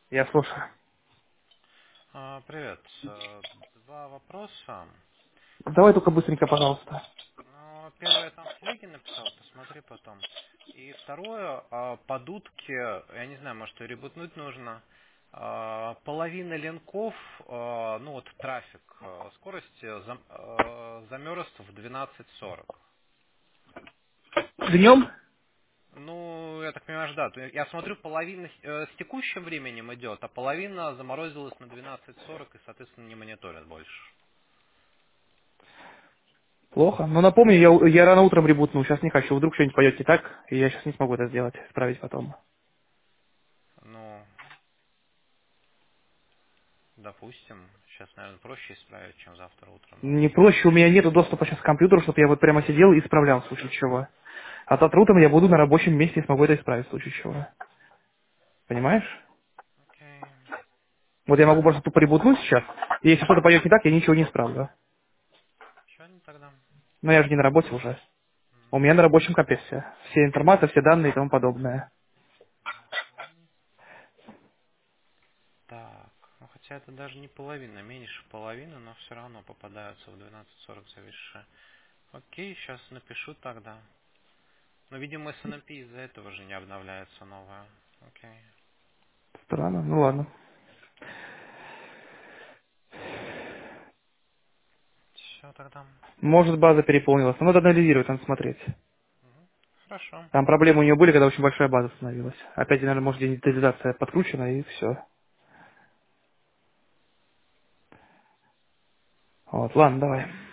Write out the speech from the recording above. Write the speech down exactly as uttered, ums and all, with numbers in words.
Я слушаю. А, Привет. Э, Два вопроса. Давай только быстренько, пожалуйста. Ну, первое, я там в телеге написал, посмотри потом. И второе, а, под утки, я не знаю, может, ее ребутнуть нужно. А, Половина линков, а, ну вот трафик а, скорости зам- а, замерз в двенадцать сорок. Днем? Ну, я так понимаю, да. То Я смотрю, половина с э, с текущим временем идет, а половина заморозилась на двенадцать сорок и, соответственно, не мониторят больше. Плохо. Ну напомню, я, у- я рано утром ребутну, сейчас не хочу. Вдруг что-нибудь пойдет не так, и я сейчас не смогу это сделать, исправить потом. Ну, допустим, сейчас, наверное, проще исправить, чем завтра утром, но Не проще, у меня нету доступа сейчас к компьютеру, чтобы я вот прямо сидел и исправлял в случае чего. А завтра утром я буду на рабочем месте и смогу это исправить в случае чего. Понимаешь? окей. Вот я могу просто тупо ребутнуть сейчас, и если что-то пойдет не так, я ничего не исправлю. Сегодня тогда. Но я же не на работе уже. У меня М, на рабочем компе все. Все информация, все данные и тому подобное. Так, ну хотя это даже не половина, меньше половины, но все равно попадаются в двенадцать сорок зависшие. Окей, сейчас напишу тогда. Но, видимо, эс эн эм пи из-за этого же не обновляется новая. Окей. Странно, ну ладно. Все тогда. Может, база переполнилась. Но надо анализировать, надо смотреть. Мгм. Хорошо. Там проблемы у нее были, когда очень большая база становилась. Опять, наверное, может, детализация подкручена, и все. Вот, ладно, давай.